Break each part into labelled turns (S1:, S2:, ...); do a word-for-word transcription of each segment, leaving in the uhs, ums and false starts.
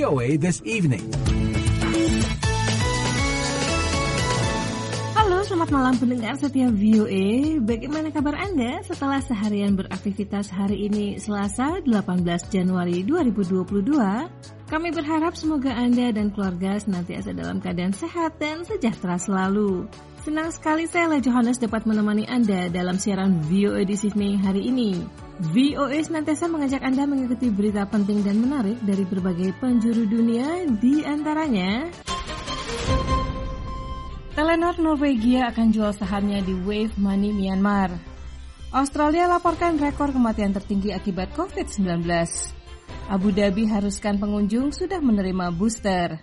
S1: O A This Evening.
S2: Halo, selamat malam pendengar setia V O A. Bagaimana kabar Anda setelah seharian beraktivitas hari ini Selasa delapan belas Januari dua ribu dua puluh dua? Kami berharap semoga Anda dan keluarga senantiasa dalam keadaan sehat dan sejahtera selalu. Senang sekali saya, Le Johannes, dapat menemani Anda dalam siaran V O A di Sydney hari ini. V O A senantiasa mengajak Anda mengikuti berita penting dan menarik dari berbagai penjuru dunia, di antaranya Telenor Norwegia akan jual sahamnya di Wave Money Myanmar. Australia laporkan rekor kematian tertinggi akibat covid sembilan belas. Abu Dhabi haruskan pengunjung sudah menerima booster.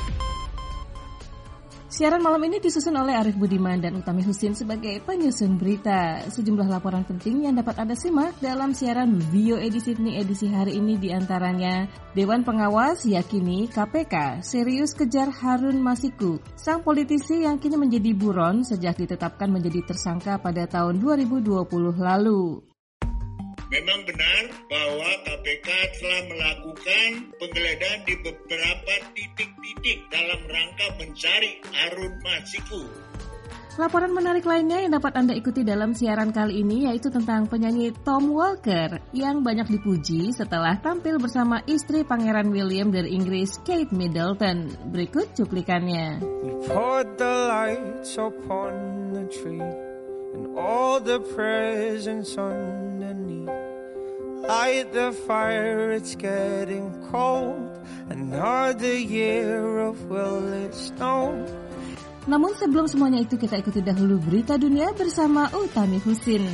S2: Siaran malam ini disusun oleh Arif Budiman dan Utami Husin sebagai penyusun berita. Sejumlah laporan penting yang dapat Anda simak dalam siaran V O A di Sydney edisi hari ini diantaranya Dewan Pengawas yakini K P K serius kejar Harun Masiku, sang politisi yang kini menjadi buron sejak ditetapkan menjadi tersangka pada tahun dua ribu dua puluh lalu.
S3: Memang benar bahwa K P K telah melakukan penggeledahan di beberapa titik-titik dalam rangka mencari Harun Masiku.
S2: Laporan menarik lainnya yang dapat Anda ikuti dalam siaran kali ini yaitu tentang penyanyi Tom Walker yang banyak dipuji setelah tampil bersama istri Pangeran William dari Inggris, Kate Middleton. Berikut cuplikannya.
S4: We poured the lights upon the tree and all the presents underneath. Light the fire, it's getting cold. Another year of will it snow.
S2: Namun sebelum semuanya itu kita ikuti dahulu berita dunia bersama Utami Husin.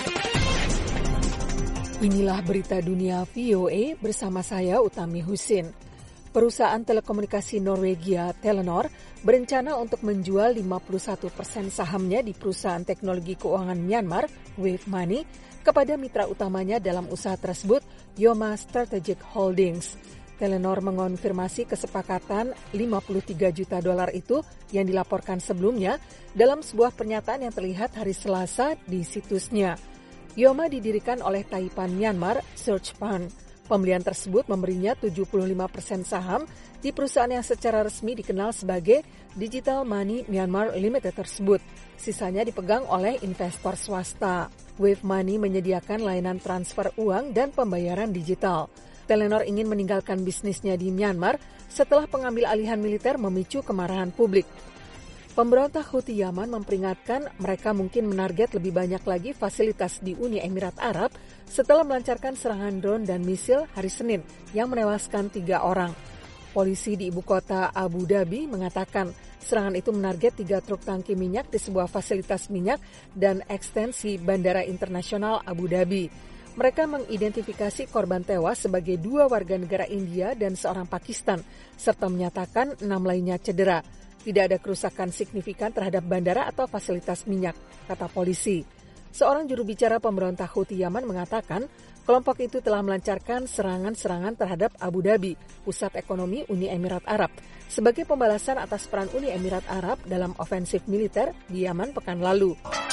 S5: Inilah berita dunia V O A bersama saya Utami Husin. Perusahaan telekomunikasi Norwegia Telenor berencana untuk menjual lima puluh satu persen sahamnya di perusahaan teknologi keuangan Myanmar, Wave Money, kepada mitra utamanya dalam usaha tersebut, Yoma Strategic Holdings. Telenor mengonfirmasi kesepakatan lima puluh tiga juta dolar itu yang dilaporkan sebelumnya dalam sebuah pernyataan yang terlihat hari Selasa di situsnya. Yoma didirikan oleh Taipan Myanmar Search Fund. Pembelian tersebut memberinya tujuh puluh lima persen saham di perusahaan yang secara resmi dikenal sebagai Digital Money Myanmar Limited tersebut. Sisanya dipegang oleh investor swasta. Wave Money menyediakan layanan transfer uang dan pembayaran digital. Telenor ingin meninggalkan bisnisnya di Myanmar setelah pengambil alihan militer memicu kemarahan publik. Pemberontak Houthi Yaman memperingatkan mereka mungkin menarget lebih banyak lagi fasilitas di Uni Emirat Arab setelah melancarkan serangan drone dan misil hari Senin yang menewaskan tiga orang. Polisi di ibu kota Abu Dhabi mengatakan serangan itu menarget tiga truk tangki minyak di sebuah fasilitas minyak dan ekstensi Bandara Internasional Abu Dhabi. Mereka mengidentifikasi korban tewas sebagai dua warga negara India dan seorang Pakistan, serta menyatakan enam lainnya cedera. Tidak ada kerusakan signifikan terhadap bandara atau fasilitas minyak, kata polisi. Seorang juru bicara pemberontak Houthi Yaman mengatakan kelompok itu telah melancarkan serangan-serangan terhadap Abu Dhabi, pusat ekonomi Uni Emirat Arab, sebagai pembalasan atas peran Uni Emirat Arab dalam ofensif militer di Yaman pekan lalu.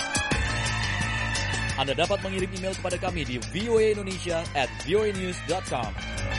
S6: Anda dapat mengirim email kepada kami di voaindonesia at voanews dot com.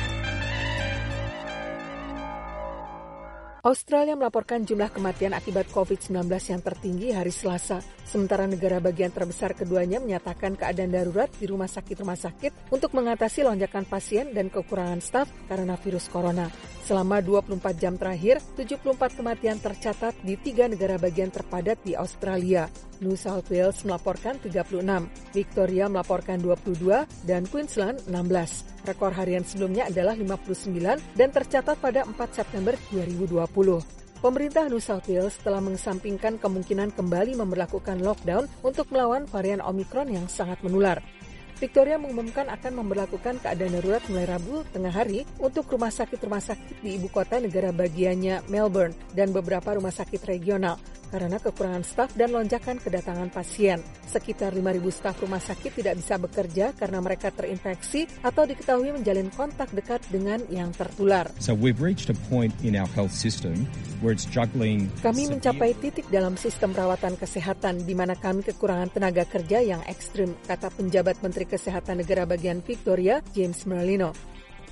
S5: Australia melaporkan jumlah kematian akibat covid sembilan belas yang tertinggi hari Selasa. Sementara negara bagian terbesar keduanya menyatakan keadaan darurat di rumah sakit-rumah sakit untuk mengatasi lonjakan pasien dan kekurangan staf karena virus corona. Selama dua puluh empat jam terakhir, tujuh puluh empat kematian tercatat di tiga negara bagian terpadat di Australia. New South Wales melaporkan tiga puluh enam, Victoria melaporkan dua puluh dua, dan Queensland enam belas. Rekor harian sebelumnya adalah lima puluh sembilan dan tercatat pada empat September dua ribu dua puluh. Pemerintah New South Wales telah mengesampingkan kemungkinan kembali memberlakukan lockdown untuk melawan varian Omicron yang sangat menular. Victoria mengumumkan akan memberlakukan keadaan darurat mulai Rabu tengah hari untuk rumah sakit-rumah sakit di ibu kota negara bagiannya Melbourne dan beberapa rumah sakit regional karena kekurangan staf dan lonjakan kedatangan pasien. Sekitar lima ribu staf rumah sakit tidak bisa bekerja karena mereka terinfeksi atau diketahui menjalin kontak dekat dengan yang tertular.
S7: So we've reached a point in our health system where it's juggling.
S5: Kami mencapai titik dalam sistem perawatan kesehatan di mana kami kekurangan tenaga kerja yang ekstrim, kata penjabat Menteri Kesehatan Negara bagian Victoria, James Merlino.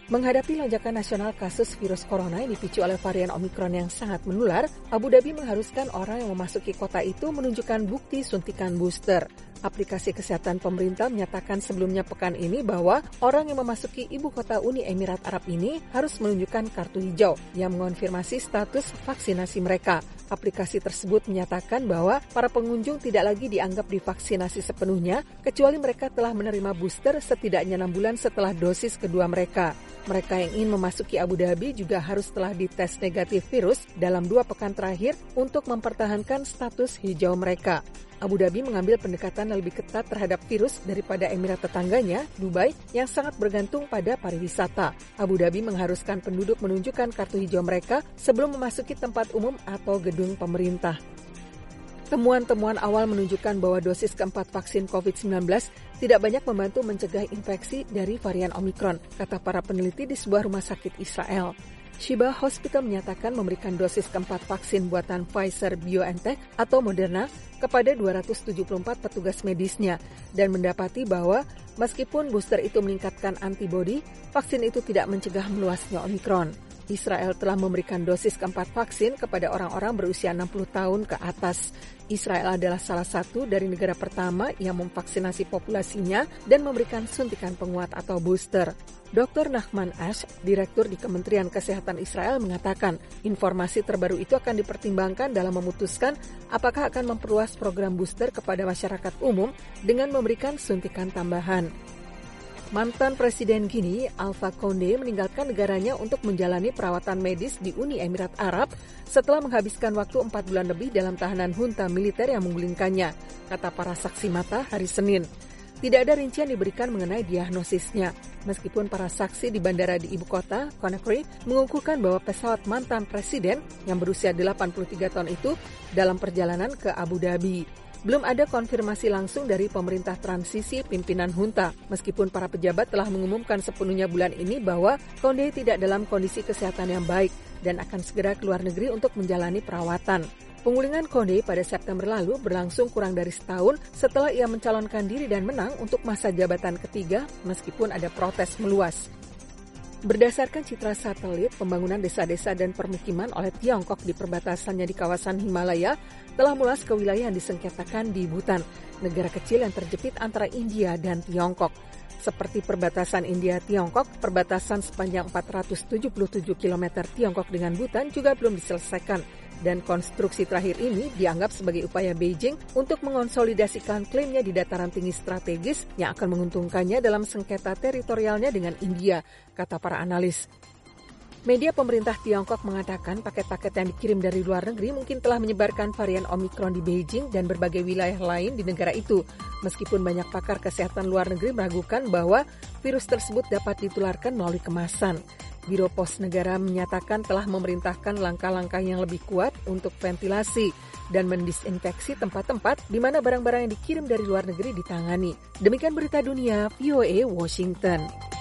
S5: Menghadapi lonjakan nasional kasus virus corona yang dipicu oleh varian Omikron yang sangat menular, Abu Dhabi mengharuskan orang yang memasuki kota itu menunjukkan bukti suntikan booster. Aplikasi kesehatan pemerintah menyatakan sebelumnya pekan ini bahwa orang yang memasuki ibu kota Uni Emirat Arab ini harus menunjukkan kartu hijau yang mengonfirmasi status vaksinasi mereka. Aplikasi tersebut menyatakan bahwa para pengunjung tidak lagi dianggap divaksinasi sepenuhnya kecuali mereka telah menerima booster setidaknya enam bulan setelah dosis kedua mereka. Mereka yang ingin memasuki Abu Dhabi juga harus telah dites negatif virus dalam dua pekan terakhir untuk mempertahankan status hijau mereka. Abu Dhabi mengambil pendekatan yang lebih ketat terhadap virus daripada Emirat tetangganya, Dubai, yang sangat bergantung pada pariwisata. Abu Dhabi mengharuskan penduduk menunjukkan kartu hijau mereka sebelum memasuki tempat umum atau gedung pemerintah. Temuan-temuan awal menunjukkan bahwa dosis keempat vaksin covid sembilan belas tidak banyak membantu mencegah infeksi dari varian Omikron, kata para peneliti di sebuah rumah sakit Israel. Sheba Hospital menyatakan memberikan dosis keempat vaksin buatan Pfizer-BioNTech atau Moderna kepada dua ratus tujuh puluh empat petugas medisnya dan mendapati bahwa meskipun booster itu meningkatkan antibodi, vaksin itu tidak mencegah meluasnya Omikron. Israel telah memberikan dosis keempat vaksin kepada orang-orang berusia enam puluh tahun ke atas. Israel adalah salah satu dari negara pertama yang memvaksinasi populasinya dan memberikan suntikan penguat atau booster. dokter Nachman Ash, direktur di Kementerian Kesehatan Israel, mengatakan informasi terbaru itu akan dipertimbangkan dalam memutuskan apakah akan memperluas program booster kepada masyarakat umum dengan memberikan suntikan tambahan. Mantan Presiden Gini, Alpha Condé, meninggalkan negaranya untuk menjalani perawatan medis di Uni Emirat Arab setelah menghabiskan waktu empat bulan lebih dalam tahanan junta militer yang menggulingkannya, kata para saksi mata hari Senin. Tidak ada rincian diberikan mengenai diagnosisnya, meskipun para saksi di bandara di ibu kota, Conakry, mengukuhkan bahwa pesawat mantan presiden yang berusia delapan puluh tiga tahun itu dalam perjalanan ke Abu Dhabi. Belum ada konfirmasi langsung dari pemerintah transisi pimpinan junta, meskipun para pejabat telah mengumumkan sepenuhnya bulan ini bahwa Condé tidak dalam kondisi kesehatan yang baik dan akan segera ke luar negeri untuk menjalani perawatan. Penggulingan Condé pada September lalu berlangsung kurang dari setahun setelah ia mencalonkan diri dan menang untuk masa jabatan ketiga meskipun ada protes meluas. Berdasarkan citra satelit, pembangunan desa-desa dan permukiman oleh Tiongkok di perbatasannya di kawasan Himalaya telah meluas ke wilayah yang disengketakan di Bhutan, negara kecil yang terjepit antara India dan Tiongkok. Seperti perbatasan India-Tiongkok, perbatasan sepanjang empat ratus tujuh puluh tujuh kilometer Tiongkok dengan Bhutan juga belum diselesaikan. Dan konstruksi terakhir ini dianggap sebagai upaya Beijing untuk mengonsolidasikan klaimnya di dataran tinggi strategis yang akan menguntungkannya dalam sengketa teritorialnya dengan India, kata para analis. Media pemerintah Tiongkok mengatakan paket-paket yang dikirim dari luar negeri mungkin telah menyebarkan varian Omikron di Beijing dan berbagai wilayah lain di negara itu, meskipun banyak pakar kesehatan luar negeri meragukan bahwa virus tersebut dapat ditularkan melalui kemasan. Biro Pos Negara menyatakan telah memerintahkan langkah-langkah yang lebih kuat untuk ventilasi dan mendisinfeksi tempat-tempat di mana barang-barang yang dikirim dari luar negeri ditangani. Demikian berita dunia V O A Washington.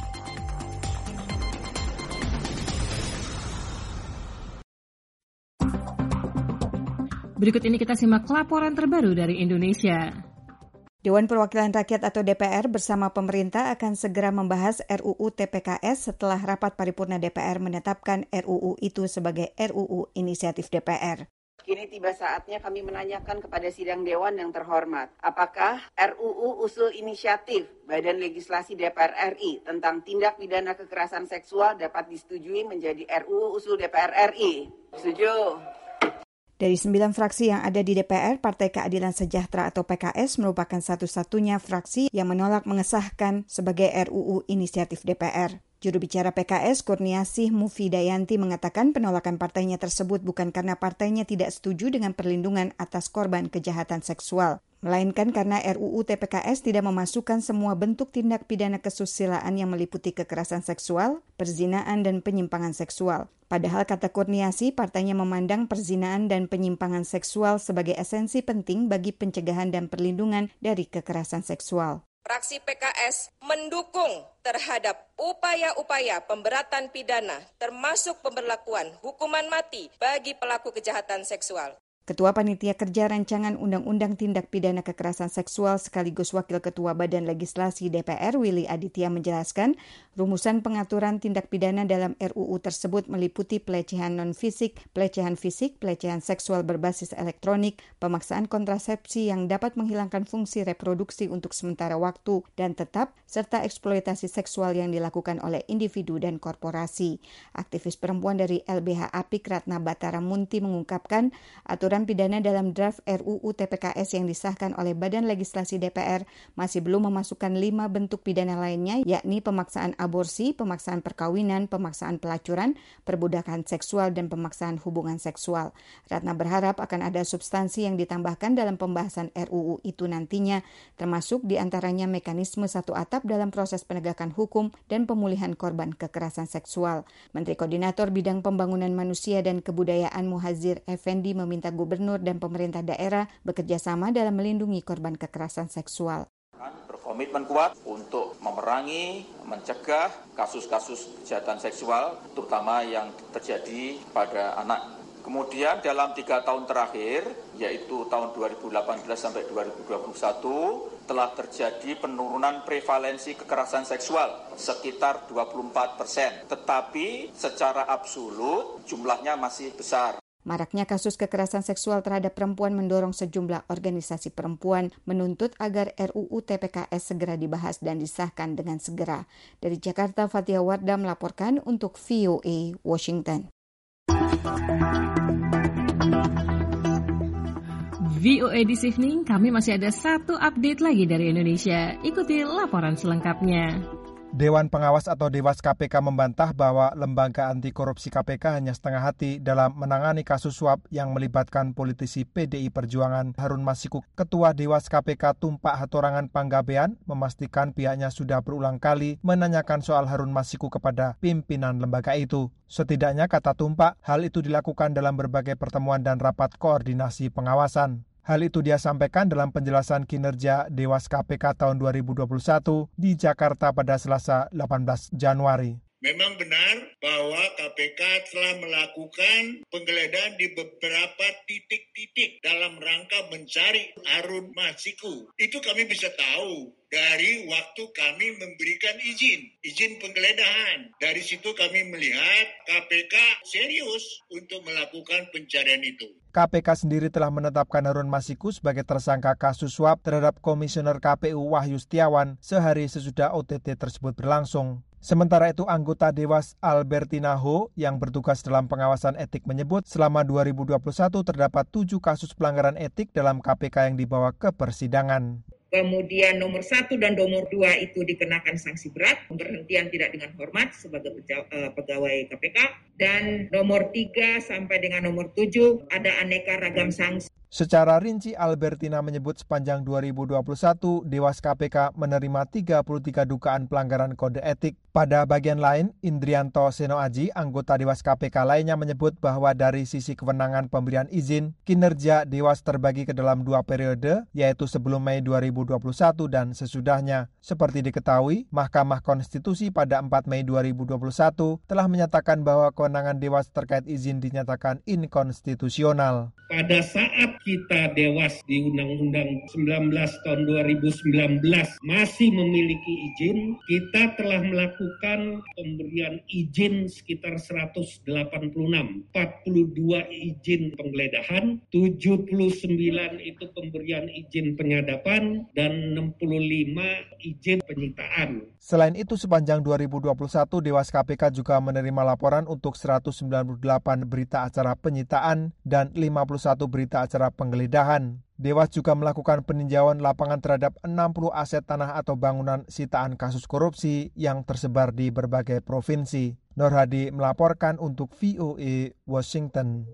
S2: Berikut ini kita simak laporan terbaru dari Indonesia.
S1: Dewan Perwakilan Rakyat atau D P R bersama pemerintah akan segera membahas R U U T P K S setelah rapat paripurna D P R menetapkan R U U itu sebagai R U U inisiatif D P R.
S8: Kini tiba saatnya kami menanyakan kepada sidang Dewan yang terhormat, apakah R U U usul inisiatif Badan Legislasi D P R R I tentang tindak pidana kekerasan seksual dapat disetujui menjadi R U U usul D P R R I? Setuju.
S1: Dari sembilan fraksi yang ada di D P R, Partai Keadilan Sejahtera atau P K S merupakan satu-satunya fraksi yang menolak mengesahkan sebagai R U U inisiatif D P R. Juru bicara P K S, Kurniasih Mufidayanti, mengatakan penolakan partainya tersebut bukan karena partainya tidak setuju dengan perlindungan atas korban kejahatan seksual, melainkan karena R U U T P K S tidak memasukkan semua bentuk tindak pidana kesusilaan yang meliputi kekerasan seksual, perzinaan, dan penyimpangan seksual. Padahal, kata Kurniasih, partainya memandang perzinaan dan penyimpangan seksual sebagai esensi penting bagi pencegahan dan perlindungan dari kekerasan seksual.
S9: Fraksi P K S mendukung terhadap upaya-upaya pemberatan pidana termasuk pemberlakuan hukuman mati bagi pelaku kejahatan seksual.
S1: Ketua Panitia Kerja Rancangan Undang-Undang Tindak Pidana Kekerasan Seksual sekaligus Wakil Ketua Badan Legislasi D P R Willy Aditya menjelaskan, rumusan pengaturan tindak pidana dalam R U U tersebut meliputi pelecehan non-fisik, pelecehan fisik, pelecehan seksual berbasis elektronik, pemaksaan kontrasepsi yang dapat menghilangkan fungsi reproduksi untuk sementara waktu dan tetap, serta eksploitasi seksual yang dilakukan oleh individu dan korporasi. Aktivis perempuan dari L B H Apik Ratna Batara Munti mengungkapkan, aturan pidana dalam draft R U U T P K S yang disahkan oleh Badan Legislasi D P R masih belum memasukkan lima bentuk pidana lainnya, yakni pemaksaan aborsi, pemaksaan perkawinan, pemaksaan pelacuran, perbudakan seksual, dan pemaksaan hubungan seksual. Ratna berharap akan ada substansi yang ditambahkan dalam pembahasan R U U itu nantinya, termasuk diantaranya mekanisme satu atap dalam proses penegakan hukum dan pemulihan korban kekerasan seksual. Menteri Koordinator Bidang Pembangunan Manusia dan Kebudayaan Muhadzir Effendi meminta Gubernur dan pemerintah daerah bekerja sama dalam melindungi korban kekerasan seksual.
S10: Berkomitmen kuat untuk memerangi, mencegah kasus-kasus kejahatan seksual, terutama yang terjadi pada anak. Kemudian dalam tiga tahun terakhir, yaitu tahun dua ribu delapan belas sampai dua ribu dua puluh satu, telah terjadi penurunan prevalensi kekerasan seksual sekitar dua puluh empat persen. Tetapi secara absolut jumlahnya masih besar.
S1: Maraknya kasus kekerasan seksual terhadap perempuan mendorong sejumlah organisasi perempuan menuntut agar R U U T P K S segera dibahas dan disahkan dengan segera. Dari Jakarta, Fathia Wardah melaporkan untuk V O A Washington.
S2: V O A This Evening, kami masih ada satu update lagi dari Indonesia. Ikuti laporan selengkapnya.
S11: Dewan Pengawas atau Dewas K P K membantah bahwa Lembaga Anti Korupsi K P K hanya setengah hati dalam menangani kasus suap yang melibatkan politisi P D I Perjuangan Harun Masiku. Ketua Dewas K P K Tumpak Hatorangan Panggabean memastikan pihaknya sudah berulang kali menanyakan soal Harun Masiku kepada pimpinan lembaga itu. Setidaknya, kata Tumpak, hal itu dilakukan dalam berbagai pertemuan dan rapat koordinasi pengawasan. Hal itu dia sampaikan dalam penjelasan kinerja Dewas K P K tahun dua ribu dua puluh satu di Jakarta pada Selasa delapan belas Januari.
S3: Memang benar bahwa K P K telah melakukan penggeledahan di beberapa titik-titik dalam rangka mencari Harun Masiku. Itu kami bisa tahu dari waktu kami memberikan izin, izin penggeledahan. Dari situ kami melihat K P K serius untuk melakukan pencarian itu.
S11: K P K sendiri telah menetapkan Harun Masiku sebagai tersangka kasus suap terhadap Komisioner K P U Wahyu Setiawan sehari sesudah O T T tersebut berlangsung. Sementara itu, anggota Dewas Albertina Ho yang bertugas dalam pengawasan etik menyebut selama dua ribu dua puluh satu terdapat tujuh kasus pelanggaran etik dalam K P K yang dibawa ke persidangan.
S12: Kemudian nomor satu dan nomor dua itu dikenakan sanksi berat, pemberhentian tidak dengan hormat sebagai pegawai K P K. Dan nomor tiga sampai dengan nomor tujuh ada aneka ragam sanksi.
S11: Secara rinci, Albertina menyebut sepanjang dua ribu dua puluh satu, Dewas K P K menerima tiga puluh tiga dugaan pelanggaran kode etik. Pada bagian lain, Indrianto Seno Aji, anggota Dewas K P K lainnya menyebut bahwa dari sisi kewenangan pemberian izin, kinerja Dewas terbagi ke dalam dua periode, yaitu sebelum Mei dua ribu dua puluh satu dan sesudahnya. Seperti diketahui, Mahkamah Konstitusi pada empat Mei dua ribu dua puluh satu telah menyatakan bahwa kewenangan Dewas terkait izin dinyatakan inkonstitusional.
S13: Pada saat kita Dewas di Undang-Undang sembilan belas tahun dua ribu sembilan belas masih memiliki izin, kita telah melakukan pemberian izin sekitar seratus delapan puluh enam, empat puluh dua izin penggeledahan, tujuh puluh sembilan itu pemberian izin penyadapan, dan enam puluh lima izin penyitaan.
S11: Selain itu, sepanjang dua ribu dua puluh satu, Dewas K P K juga menerima laporan untuk seratus sembilan puluh delapan berita acara penyitaan dan lima puluh satu berita acara penggeledahan. Dewas juga melakukan peninjauan lapangan terhadap enam puluh aset tanah atau bangunan sitaan kasus korupsi yang tersebar di berbagai provinsi. Nur Hadi melaporkan untuk V O A Washington.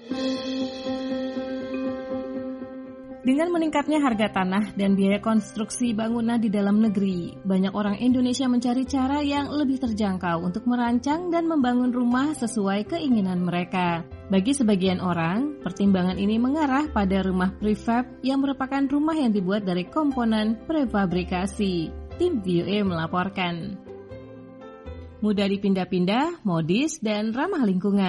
S2: Dengan meningkatnya harga tanah dan biaya konstruksi bangunan di dalam negeri, banyak orang Indonesia mencari cara yang lebih terjangkau untuk merancang dan membangun rumah sesuai keinginan mereka. Bagi sebagian orang, pertimbangan ini mengarah pada rumah prefab yang merupakan rumah yang dibuat dari komponen prefabrikasi. Tim V O A melaporkan. Mudah dipindah-pindah, modis, dan ramah lingkungan.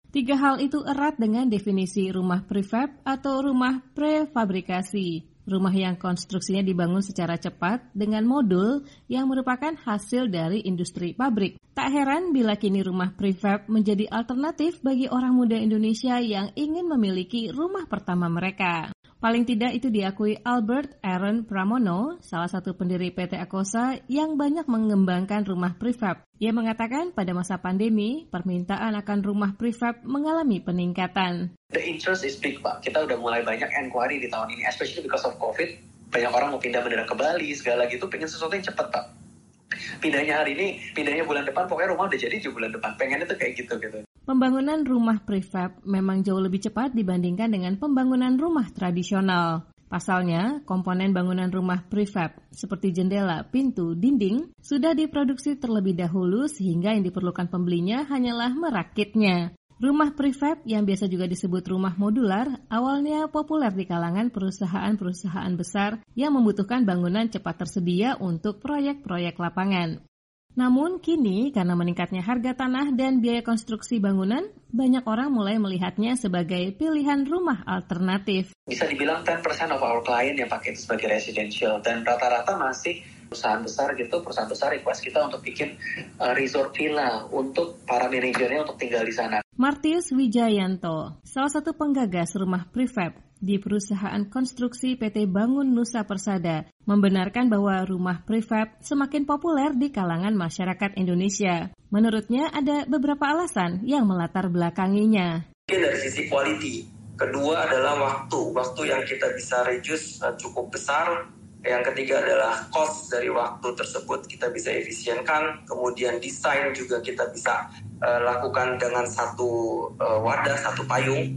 S2: Tiga hal itu erat dengan definisi rumah prefab atau rumah prefabrikasi. Rumah yang konstruksinya dibangun secara cepat dengan modul yang merupakan hasil dari industri pabrik. Tak heran bila kini rumah prefab menjadi alternatif bagi orang muda Indonesia yang ingin memiliki rumah pertama mereka. Paling tidak itu diakui Albert Aaron Pramono, salah satu pendiri P T Akosa yang banyak mengembangkan rumah prefab. Ia mengatakan pada masa pandemi, permintaan akan rumah prefab mengalami peningkatan.
S14: The interest is big, Pak. Kita udah mulai banyak inquiry di tahun ini, especially because of COVID. Banyak orang mau pindah mendadak ke Bali, segala gitu, pengen sesuatu yang cepat, Pak. Pindahnya hari ini, pindahnya bulan depan, pokoknya rumah udah jadi juga bulan depan. Pengennya tuh kayak gitu gitu.
S2: Pembangunan rumah prefab memang jauh lebih cepat dibandingkan dengan pembangunan rumah tradisional. Pasalnya, komponen bangunan rumah prefab seperti jendela, pintu, dinding sudah diproduksi terlebih dahulu sehingga yang diperlukan pembelinya hanyalah merakitnya. Rumah prefab yang biasa juga disebut rumah modular awalnya populer di kalangan perusahaan-perusahaan besar yang membutuhkan bangunan cepat tersedia untuk proyek-proyek lapangan. Namun kini karena meningkatnya harga tanah dan biaya konstruksi bangunan, banyak orang mulai melihatnya sebagai pilihan rumah alternatif.
S14: Bisa dibilang sepuluh persen of our client yang pakai itu sebagai residential dan rata-rata masih perusahaan besar gitu, perusahaan besar request kita untuk bikin uh, resort villa untuk para manajernya untuk tinggal di sana.
S2: Martius Wijayanto, salah satu penggagas rumah prefab di perusahaan konstruksi P T Bangun Nusa Persada, membenarkan bahwa rumah prefab semakin populer di kalangan masyarakat Indonesia. Menurutnya ada beberapa alasan yang melatar belakanginya.
S15: Mungkin dari sisi quality, kedua adalah waktu, waktu yang kita bisa reduce uh, cukup besar. Yang ketiga adalah cost dari waktu tersebut kita bisa efisienkan, kemudian desain juga kita bisa uh, lakukan dengan satu uh, wadah, satu payung,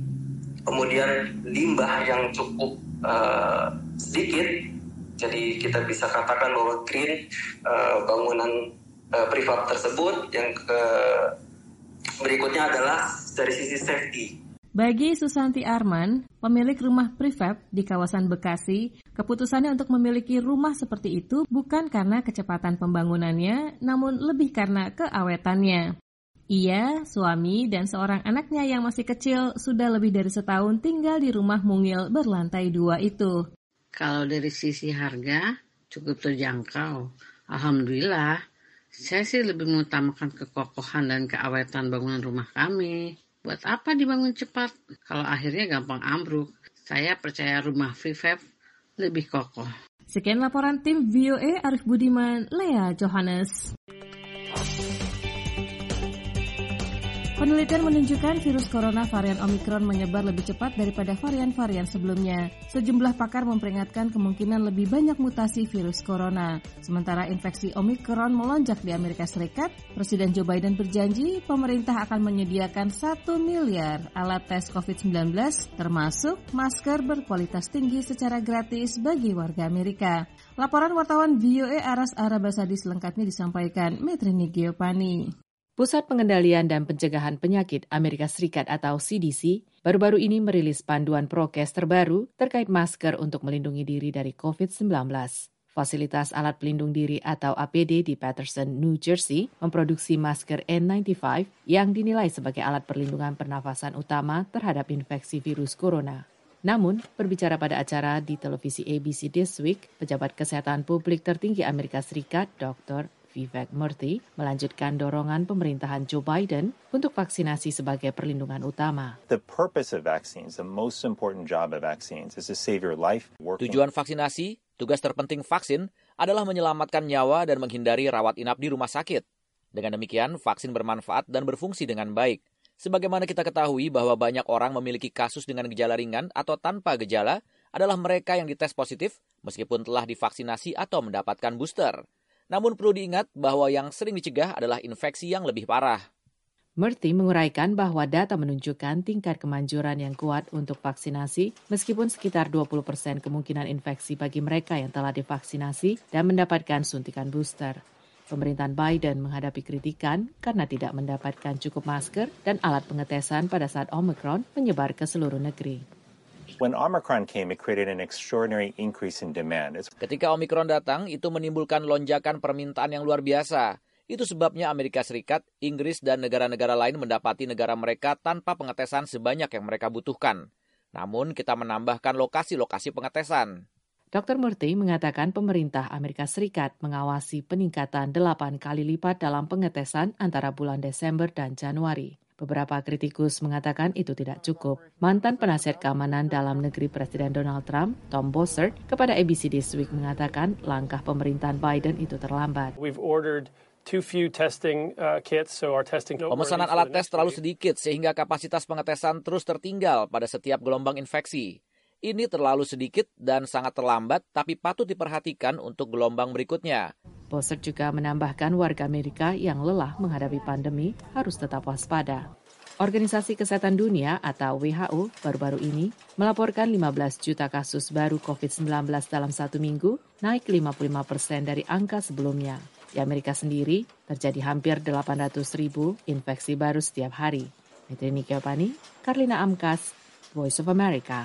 S15: kemudian limbah yang cukup uh, sedikit, jadi kita bisa katakan bahwa green uh, bangunan uh, prefab tersebut. Yang ke berikutnya adalah dari sisi safety.
S2: Bagi Susanti Arman, pemilik rumah prefab di kawasan Bekasi, keputusannya untuk memiliki rumah seperti itu bukan karena kecepatan pembangunannya, namun lebih karena keawetannya. Ia, suami, dan seorang anaknya yang masih kecil sudah lebih dari setahun tinggal di rumah mungil berlantai dua itu.
S16: Kalau dari sisi harga, cukup terjangkau. Alhamdulillah, saya sih lebih mengutamakan kekokohan dan keawetan bangunan rumah kami. Buat apa dibangun cepat kalau akhirnya gampang ambruk? Saya percaya rumah prefab lebih kokoh.
S2: Sekian laporan tim V O A Arif Budiman, Lea Johannes. Penelitian menunjukkan virus corona varian Omicron menyebar lebih cepat daripada varian-varian sebelumnya. Sejumlah pakar memperingatkan kemungkinan lebih banyak mutasi virus corona. Sementara infeksi Omicron melonjak di Amerika Serikat, Presiden Joe Biden berjanji pemerintah akan menyediakan satu miliar alat tes covid sembilan belas, termasuk masker berkualitas tinggi secara gratis bagi warga Amerika. Laporan wartawan V O A Aras Arabasadi selengkapnya disampaikan Metrini Geopani.
S17: Pusat Pengendalian dan Pencegahan Penyakit Amerika Serikat atau C D C baru-baru ini merilis panduan prokes terbaru terkait masker untuk melindungi diri dari covid sembilan belas. Fasilitas alat pelindung diri atau A P D di Paterson, New Jersey memproduksi masker N sembilan puluh lima yang dinilai sebagai alat perlindungan pernafasan utama terhadap infeksi virus corona. Namun, berbicara pada acara di televisi A B C This Week, pejabat kesehatan publik tertinggi Amerika Serikat, Doktor Vivek Murthy, melanjutkan dorongan pemerintahan Joe Biden untuk vaksinasi sebagai perlindungan utama.
S18: The purpose of vaccines, the most important job of vaccines is to save your life.
S6: Tujuan vaksinasi, tugas terpenting vaksin adalah menyelamatkan nyawa dan menghindari rawat inap di rumah sakit. Dengan demikian, vaksin bermanfaat dan berfungsi dengan baik. Sebagaimana kita ketahui bahwa banyak orang memiliki kasus dengan gejala ringan atau tanpa gejala adalah mereka yang dites positif meskipun telah divaksinasi atau mendapatkan booster. Namun perlu diingat bahwa yang sering dicegah adalah infeksi yang lebih parah.
S17: Murthy menguraikan bahwa data menunjukkan tingkat kemanjuran yang kuat untuk vaksinasi, meskipun sekitar dua puluh persen kemungkinan infeksi bagi mereka yang telah divaksinasi dan mendapatkan suntikan booster. Pemerintahan Biden menghadapi kritikan karena tidak mendapatkan cukup masker dan alat pengetesan pada saat Omicron menyebar ke seluruh negeri.
S18: When Omicron came, it created an extraordinary increase in demand. It's...
S6: Ketika Omicron datang, itu menimbulkan lonjakan permintaan yang luar biasa. Itu sebabnya Amerika Serikat, Inggris, dan negara-negara lain mendapati negara mereka tanpa pengetesan sebanyak yang mereka butuhkan. Namun kita menambahkan lokasi-lokasi pengetesan.
S17: dokter Murthy mengatakan pemerintah Amerika Serikat mengawasi peningkatan delapan kali lipat dalam pengetesan antara bulan Desember dan Januari. Beberapa kritikus mengatakan itu tidak cukup. Mantan penasihat keamanan dalam negeri Presiden Donald Trump, Tom Bossert, kepada A B C This Week mengatakan langkah pemerintahan Biden itu terlambat.
S19: We've ordered too few testing uh, kits, so our testing.
S6: Pemesanan alat tes terlalu sedikit sehingga kapasitas pengetesan terus tertinggal pada setiap gelombang infeksi. Ini terlalu sedikit dan sangat terlambat, tapi patut diperhatikan untuk gelombang berikutnya.
S17: Bossert juga menambahkan warga Amerika yang lelah menghadapi pandemi harus tetap waspada. Organisasi Kesehatan Dunia atau W H O baru-baru ini melaporkan lima belas juta kasus baru covid sembilan belas dalam satu minggu, naik lima puluh lima persen dari angka sebelumnya. Di Amerika sendiri, terjadi hampir delapan ratus ribu infeksi baru setiap hari. Metrini Keopani, Karlina Amkas, Voice of America.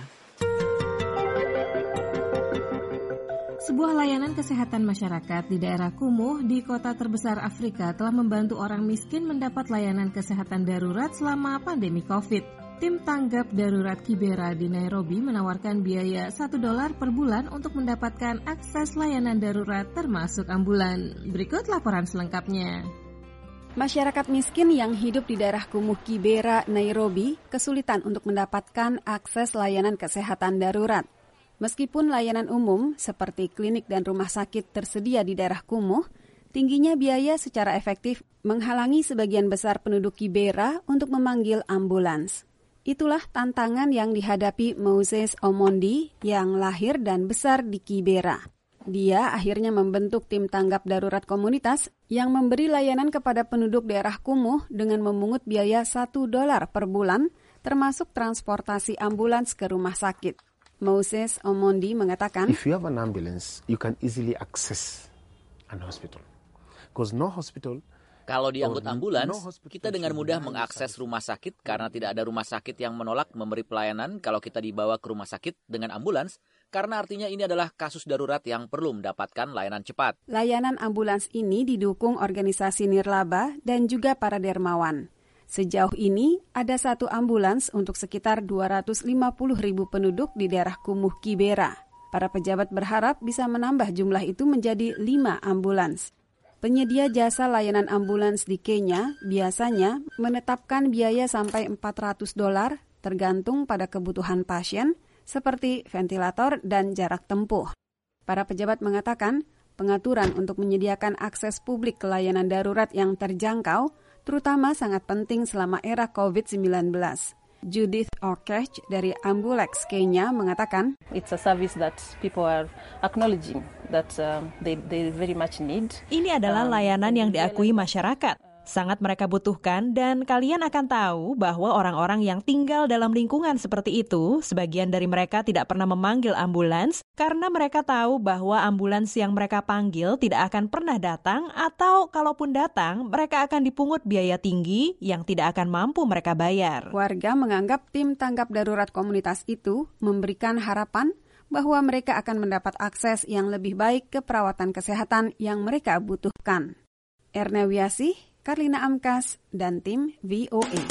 S2: Sebuah layanan kesehatan masyarakat di daerah Kumuh di kota terbesar Afrika telah membantu orang miskin mendapat layanan kesehatan darurat selama pandemi COVID. Tim tanggap darurat Kibera di Nairobi menawarkan biaya satu dolar per bulan untuk mendapatkan akses layanan darurat termasuk ambulan. Berikut laporan selengkapnya.
S20: Masyarakat miskin yang hidup di daerah Kumuh Kibera, Nairobi, kesulitan untuk mendapatkan akses layanan kesehatan darurat. Meskipun layanan umum seperti klinik dan rumah sakit tersedia di daerah Kumuh, tingginya biaya secara efektif menghalangi sebagian besar penduduk Kibera untuk memanggil ambulans. Itulah tantangan yang dihadapi Moses Omondi yang lahir dan besar di Kibera. Dia akhirnya membentuk tim tanggap darurat komunitas yang memberi layanan kepada penduduk daerah Kumuh dengan memungut biaya satu dolar per bulan, termasuk transportasi ambulans ke rumah sakit. Moses Omondi mengatakan,
S21: If you have an ambulance, you can easily access an hospital. Because no hospital
S6: Kalau diangkut ambulans, kita dengan mudah mengakses rumah sakit karena tidak ada rumah sakit yang menolak memberi pelayanan kalau kita dibawa ke rumah sakit dengan ambulans, karena artinya ini adalah kasus darurat yang perlu mendapatkan layanan cepat.
S20: Layanan ambulans ini didukung organisasi nirlaba dan juga para dermawan. Sejauh ini, ada satu ambulans untuk sekitar dua ratus lima puluh ribu penduduk di daerah Kumuh Kibera. Para pejabat berharap bisa menambah jumlah itu menjadi lima ambulans. Penyedia jasa layanan ambulans di Kenya biasanya menetapkan biaya sampai empat ratus dolar tergantung pada kebutuhan pasien seperti ventilator dan jarak tempuh. Para pejabat mengatakan pengaturan untuk menyediakan akses publik ke layanan darurat yang terjangkau terutama sangat penting selama era covid sembilan belas. Judith Okech dari Ambulex Kenya mengatakan,
S22: It's a service that people are acknowledging that um, they they very much need.
S23: Ini adalah layanan yang diakui masyarakat. Sangat mereka butuhkan dan kalian akan tahu bahwa orang-orang yang tinggal dalam lingkungan seperti itu, sebagian dari mereka tidak pernah memanggil ambulans karena mereka tahu bahwa ambulans yang mereka panggil tidak akan pernah datang atau kalaupun datang, mereka akan dipungut biaya tinggi yang tidak akan mampu mereka bayar.
S20: Warga menganggap tim tanggap darurat komunitas itu memberikan harapan bahwa mereka akan mendapat akses yang lebih baik ke perawatan kesehatan yang mereka butuhkan. Erna Wiasih, Karlina Amkas, dan tim V O A.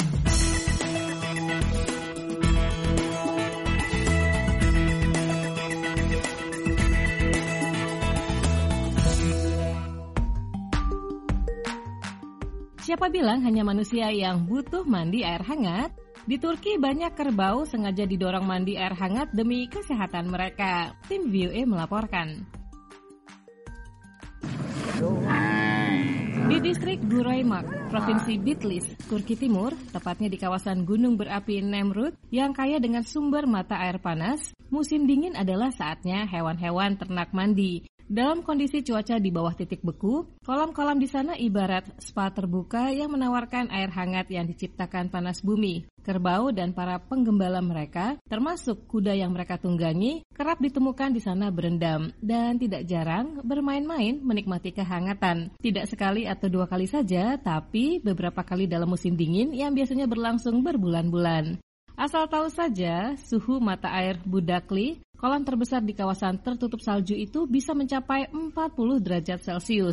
S2: Siapa bilang hanya manusia yang butuh mandi air hangat? Di Turki banyak kerbau sengaja didorong mandi air hangat demi kesehatan mereka. Tim V O A melaporkan. Di distrik Guraymak, Provinsi Bitlis, Turki Timur, tepatnya di kawasan gunung berapi Nemrut yang kaya dengan sumber mata air panas, musim dingin adalah saatnya hewan-hewan ternak mandi. Dalam kondisi cuaca di bawah titik beku, kolam-kolam di sana ibarat spa terbuka yang menawarkan air hangat yang diciptakan panas bumi. Kerbau dan para penggembala mereka, termasuk kuda yang mereka tunggangi, kerap ditemukan di sana berendam dan tidak jarang bermain-main menikmati kehangatan. Tidak sekali atau dua kali saja, tapi beberapa kali dalam musim dingin yang biasanya berlangsung berbulan-bulan. Asal tahu saja, suhu mata air Budakli, kolam terbesar di kawasan tertutup salju itu bisa mencapai empat puluh derajat Celcius.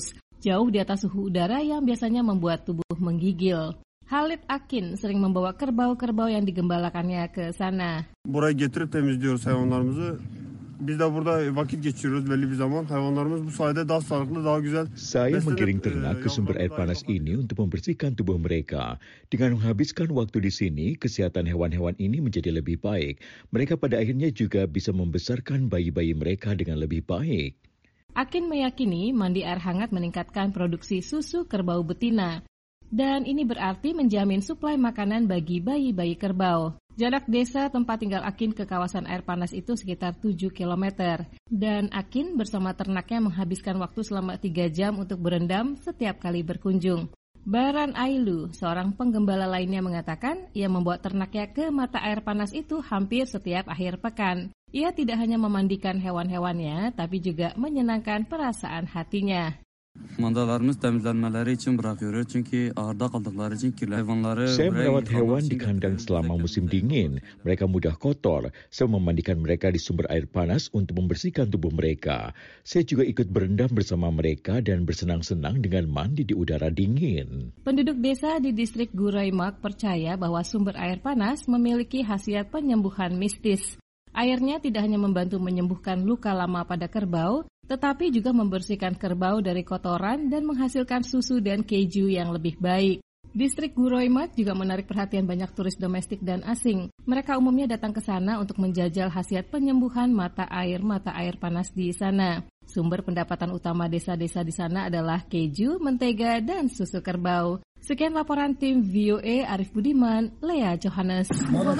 S2: jauh di atas suhu udara yang biasanya membuat tubuh menggigil. Halid Akin sering membawa kerbau-kerbau yang digembalakannya ke sana.
S4: Buraya getirip temizliyoruz hayvanlarımızı. Biz de burada vakit geçiriyoruz belli bir zaman. Hayvanlarımız bu sayede daha sağlıklı, daha güzel.
S5: Saya menggiring ternak ke sumber air panas ini untuk membersihkan tubuh mereka. Dengan menghabiskan waktu di sini, kesehatan hewan-hewan ini menjadi lebih baik. Mereka pada akhirnya juga bisa membesarkan bayi-bayi mereka dengan lebih baik.
S2: Akin meyakini mandi air hangat meningkatkan produksi susu kerbau betina. Dan ini berarti menjamin suplai makanan bagi bayi-bayi kerbau. Jarak desa tempat tinggal Akin ke kawasan air panas itu sekitar tujuh kilometer. Dan Akin bersama ternaknya menghabiskan waktu selama tiga jam untuk berendam setiap kali berkunjung. Baran Ailu, seorang penggembala lainnya mengatakan ia membawa ternaknya ke mata air panas itu hampir setiap akhir pekan. Ia tidak hanya memandikan hewan-hewannya, tapi juga menyenangkan perasaan hatinya.
S7: Mandalarımız temizlenmeleri için bırakıyoruz çünkü ahırda kaldıkları için kirli hayvanları.
S5: Saya merawat hewan di kandang selama musim dingin. Mereka mudah kotor. Saya memandikan mereka di sumber air panas untuk membersihkan tubuh mereka. Saya juga ikut berendam bersama mereka dan bersenang-senang dengan mandi di udara dingin.
S2: Penduduk desa di distrik Guraimak percaya bahwa sumber air panas memiliki khasiat penyembuhan mistis. Airnya tidak hanya membantu menyembuhkan luka lama pada kerbau, tetapi juga membersihkan kerbau dari kotoran dan menghasilkan susu dan keju yang lebih baik. Distrik Guroimat juga menarik perhatian banyak turis domestik dan asing. Mereka umumnya datang ke sana untuk menjajal khasiat penyembuhan mata air-mata air panas di sana. Sumber pendapatan utama desa-desa di sana adalah keju, mentega, dan susu kerbau. Sekian laporan tim V O A Arif Budiman, Lea Johannes.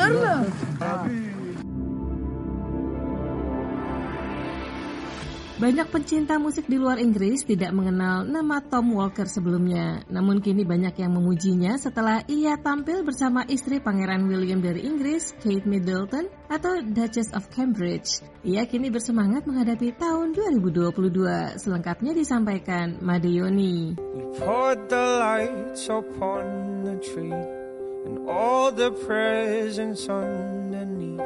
S2: Banyak pencinta musik di luar Inggris tidak mengenal nama Tom Walker sebelumnya. Namun kini banyak yang memujinya setelah ia tampil bersama istri Pangeran William dari Inggris, Kate Middleton atau Duchess of Cambridge. Ia kini bersemangat menghadapi tahun dua ribu dua puluh dua. Selengkapnya disampaikan Made Yoni.
S24: We poured the lights upon the tree and all the presents underneath.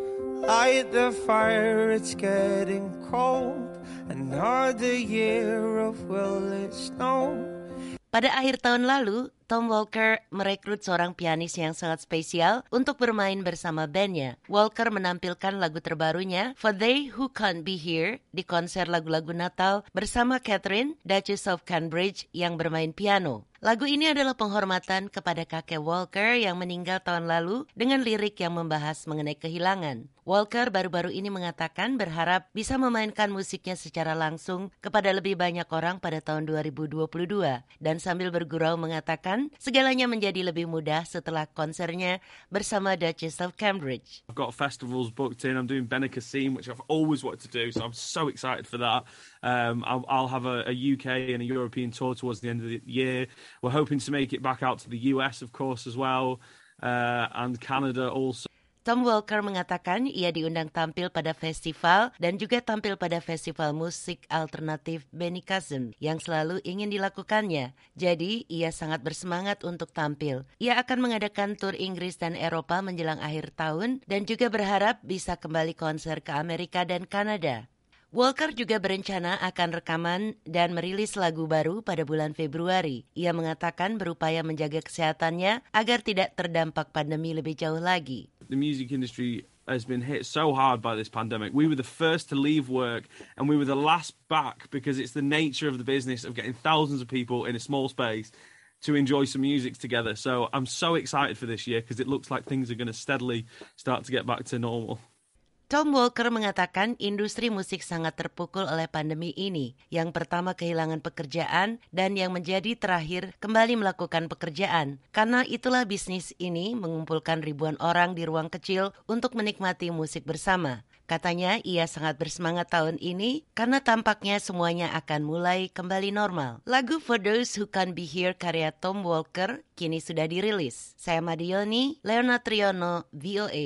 S24: Light the fire, it's getting cold. Another year of will it snow.
S25: Pada akhir tahun lalu, Tom Walker merekrut seorang pianis yang sangat spesial untuk bermain bersama bandnya. Walker menampilkan lagu terbarunya, For They Who Can't Be Here, di konser lagu-lagu Natal bersama Catherine, Duchess of Cambridge, yang bermain piano. Lagu ini adalah penghormatan kepada kakek Walker yang meninggal tahun lalu dengan lirik yang membahas mengenai kehilangan. Walker baru-baru ini mengatakan berharap bisa memainkan musiknya secara langsung kepada lebih banyak orang pada tahun dua ribu dua puluh dua. Dan sambil bergurau mengatakan segalanya menjadi lebih mudah setelah konsernya bersama Duchess of Cambridge.
S26: I've got festivals booked in. I'm doing Benicassim, which I've always wanted to do, so I'm so excited for that. Um, I'll, I'll have a, a U K and a European tour towards the end of the year. We're hoping to make it back out to the U S, of course, as well, uh, and Canada also.
S25: Tom Walker mengatakan ia diundang tampil pada festival dan juga tampil pada festival musik alternatif Benicassim yang selalu ingin dilakukannya. Jadi, ia sangat bersemangat untuk tampil. Ia akan mengadakan tur Inggris dan Eropa menjelang akhir tahun dan juga berharap bisa kembali konser ke Amerika dan Kanada. Walker juga berencana akan rekaman dan merilis lagu baru pada bulan Februari. Ia mengatakan berupaya menjaga kesehatannya agar tidak terdampak pandemi lebih jauh lagi.
S26: The music industry has been hit so hard by this pandemic. We were the first to leave work and we were the last back because it's the nature of the business of getting thousands of people in a small space to enjoy some music together. So I'm so excited for this year because it looks like things are going to steadily start to get back to normal.
S25: Tom Walker mengatakan industri musik sangat terpukul oleh pandemi ini. Yang pertama kehilangan pekerjaan dan yang menjadi terakhir kembali melakukan pekerjaan. Karena itulah bisnis ini mengumpulkan ribuan orang di ruang kecil untuk menikmati musik bersama. Katanya ia sangat bersemangat tahun ini karena tampaknya semuanya akan mulai kembali normal. Lagu For Those Who Can't Be Here karya Tom Walker kini sudah dirilis. Saya Madioni, Leona Triono, V O A.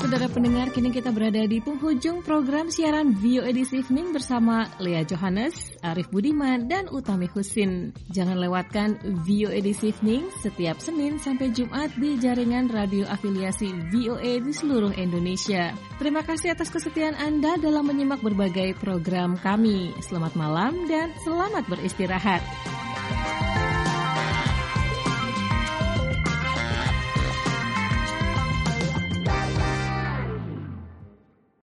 S2: Saudara pendengar, kini kita berada di penghujung program siaran V O A This Evening bersama Lea Johannes, Arif Budiman, dan Utami Husin. Jangan lewatkan V O A This Evening setiap Senin sampai Jumat di jaringan radio afiliasi V O A di seluruh Indonesia. Terima kasih atas kesetiaan Anda dalam menyimak berbagai program kami. Selamat malam dan selamat beristirahat.